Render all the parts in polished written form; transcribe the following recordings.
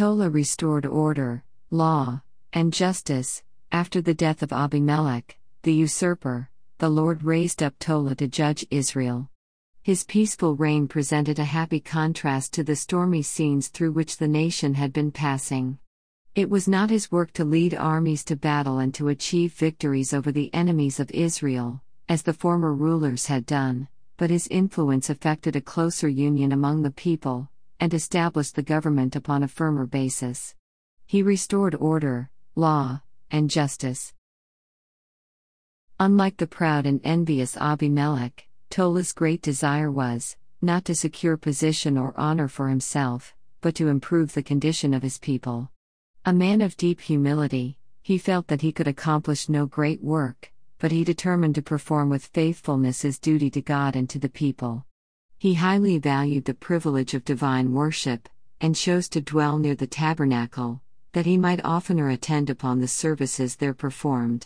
Tola restored order, law, and justice. After the death of Abimelech, the usurper, the Lord raised up Tola to judge Israel. His peaceful reign presented a happy contrast to the stormy scenes through which the nation had been passing. It was not his work to lead armies to battle and to achieve victories over the enemies of Israel, as the former rulers had done, but his influence effected a closer union among the people, and established the government upon a firmer basis. He restored order, law, and justice. Unlike the proud and envious Abimelech, Tola's great desire was, not to secure position or honor for himself, but to improve the condition of his people. A man of deep humility, he felt that he could accomplish no great work, but he determined to perform with faithfulness his duty to God and to the people. He highly valued the privilege of divine worship, and chose to dwell near the tabernacle, that he might oftener attend upon the services there performed.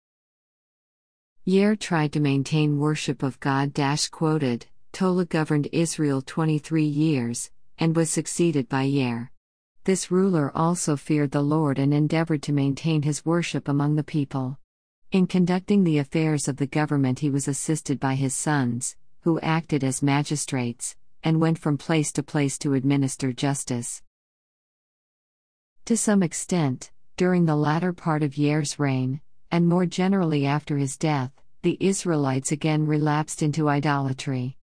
Yair tried to maintain worship of God. Quoted, Tola governed Israel 23 years, and was succeeded by Yair. This ruler also feared the Lord and endeavored to maintain his worship among the people. In conducting the affairs of the government he was assisted by his sons, who acted as magistrates, and went from place to place to administer justice. To some extent, during the latter part of Yair's reign, and more generally after his death, the Israelites again relapsed into idolatry.